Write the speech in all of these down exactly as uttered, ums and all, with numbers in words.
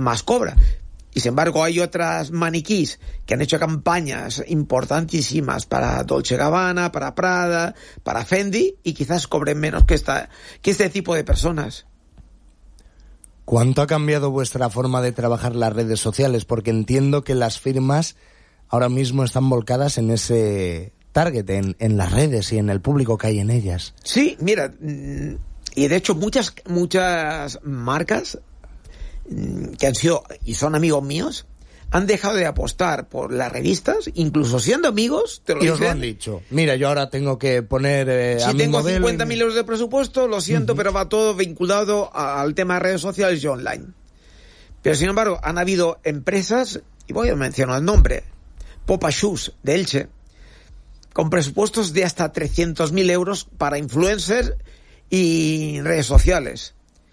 más cobra. Y sin embargo hay otras maniquís que han hecho campañas importantísimas para Dolce and Gabbana, para Prada, para Fendi, y quizás cobren menos que esta, que este tipo de personas. ¿Cuánto ha cambiado vuestra forma de trabajar las redes sociales? Porque entiendo que las firmas ahora mismo están volcadas en ese target, en, en las redes y en el público que hay en ellas. Sí, mira, y de hecho muchas, muchas marcas que han sido y son amigos míos han dejado de apostar por las revistas, incluso siendo amigos, te lo y dicen. Os lo han dicho. Mira, yo ahora tengo que poner eh, si a mi tengo modelo cincuenta mil y... euros de presupuesto, lo siento, uh-huh. pero va todo vinculado a, al tema de redes sociales y online. Pero sin embargo, han habido empresas, y voy a mencionar el nombre, Popa Shoes de Elche, con presupuestos de hasta trescientos mil euros para influencers y redes sociales.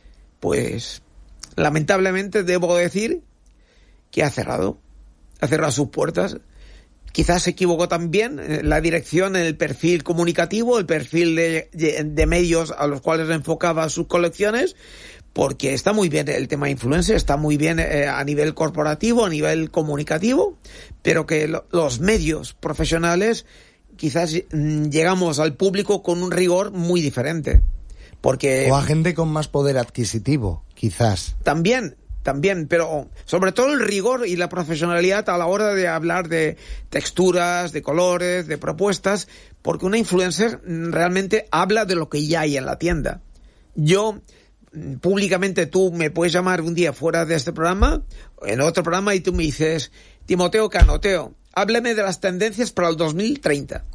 Pues lamentablemente debo decir que ha cerrado, ha cerrado sus puertas. Quizás se equivocó también la dirección en el perfil comunicativo, el perfil de, de medios a los cuales enfocaba sus colecciones, porque está muy bien el tema influencer, está muy bien eh, a nivel corporativo, a nivel comunicativo, pero que lo, los medios profesionales quizás mm, llegamos al público con un rigor muy diferente. Porque o a gente con más poder adquisitivo, quizás. También, también, pero sobre todo el rigor y la profesionalidad a la hora de hablar de texturas, de colores, de propuestas, porque una influencer realmente habla de lo que ya hay en la tienda. Yo, públicamente, tú me puedes llamar un día fuera de este programa, en otro programa, y tú me dices, Timoteo Canoteo, háblame de las tendencias para el dos mil treinta.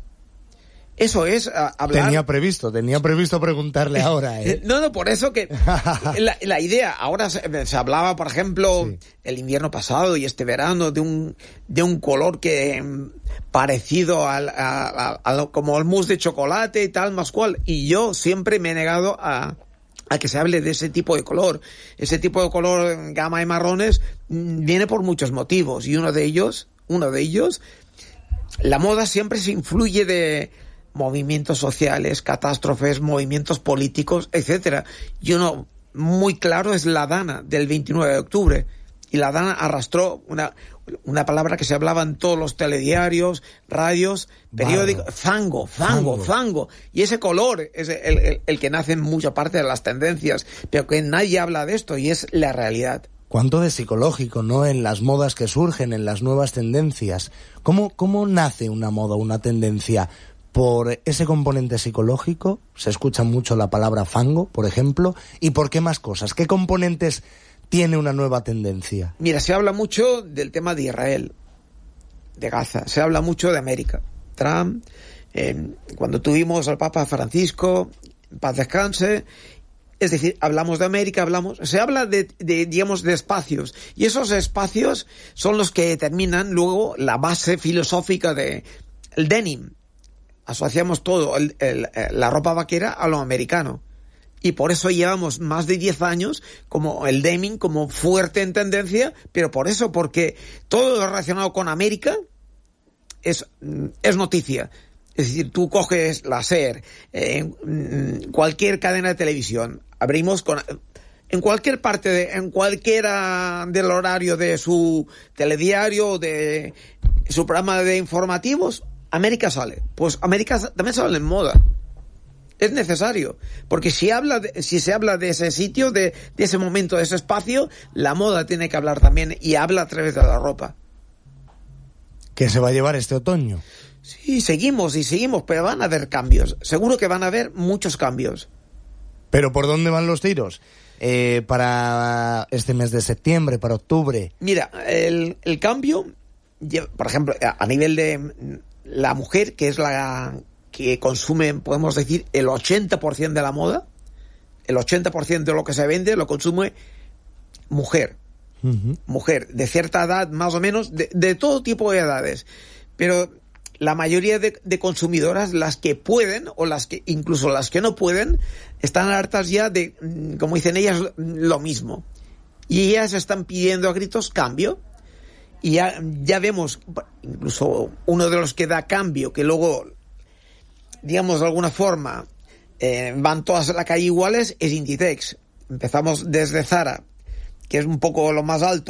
Eso es uh, hablar... Tenía previsto, tenía previsto preguntarle ahora, ¿eh? No, no, por eso que la, la idea, ahora se, se hablaba, por ejemplo, sí. el invierno pasado y este verano, de un de un color que parecido al, a, a, a, como el mousse de chocolate y tal, más cual. Y yo siempre me he negado a, a que se hable de ese tipo de color. Ese tipo de color gama de marrones viene por muchos motivos. Y uno de ellos, uno de ellos, la moda siempre se influye de movimientos sociales, catástrofes, movimientos políticos, etcétera. Y uno muy claro es la Dana del veintinueve de octubre. Y la Dana arrastró una, una palabra que se hablaba en todos los telediarios, radios, periódicos, Barro. fango, fango, fango, fango. Y ese color es el, el, el que nace en mucha parte de las tendencias, pero que nadie habla de esto y es la realidad. Cuánto de psicológico, ¿no? En las modas que surgen, en las nuevas tendencias. ¿Cómo, cómo nace una moda, una tendencia? ¿Por ese componente psicológico? Se escucha mucho la palabra fango, por ejemplo. ¿Y por qué más cosas? ¿Qué componentes tiene una nueva tendencia? Mira, se habla mucho del tema de Israel, de Gaza. Se habla mucho de América. Trump, eh, cuando tuvimos al Papa Francisco, paz descanse. Es decir, hablamos de América, hablamos... Se habla de, de, digamos, de espacios. Y esos espacios son los que determinan luego la base filosófica de el denim. Asociamos todo, el, el, la ropa vaquera a lo americano. Y por eso llevamos más de diez años como el denim, como fuerte en tendencia, pero por eso, porque todo lo relacionado con América es, es noticia. Es decir, tú coges la SER, eh, cualquier cadena de televisión, abrimos con... En cualquier parte, de, en cualquiera del horario de su telediario, de su programa de informativos, América sale. Pues América también sale en moda. Es necesario. Porque si habla de, si se habla de ese sitio, de, de ese momento, de ese espacio, la moda tiene que hablar también y habla a través de la ropa. ¿Qué se va a llevar este otoño? Sí, seguimos y seguimos, pero van a haber cambios. Seguro que van a haber muchos cambios. ¿Pero por dónde van los tiros? Eh, para este mes de septiembre, para octubre. Mira, el, el cambio, por ejemplo, a nivel de la mujer, que es la que consume, podemos decir, el ochenta por ciento de la moda, el ochenta por ciento de lo que se vende lo consume mujer. Uh-huh. Mujer, de cierta edad, más o menos, de, de todo tipo de edades. Pero la mayoría de, de consumidoras, las que pueden, o las que, incluso las que no pueden, están hartas ya de, como dicen ellas, lo mismo. Y ellas están pidiendo a gritos cambio. Y ya, ya vemos, incluso uno de los que da cambio, que luego, digamos, de alguna forma, eh, van todas a la calle iguales, es Inditex. Empezamos desde Zara, que es un poco lo más alto,